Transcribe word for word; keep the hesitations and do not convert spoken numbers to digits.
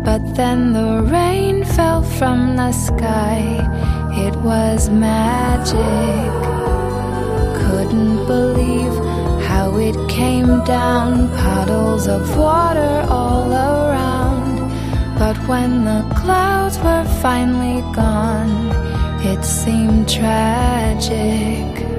But then the rain fell from the sky. It was magic. Couldn't believe how it came down, puddles of water all around. But when the clouds were finally gone, it seemed tragic.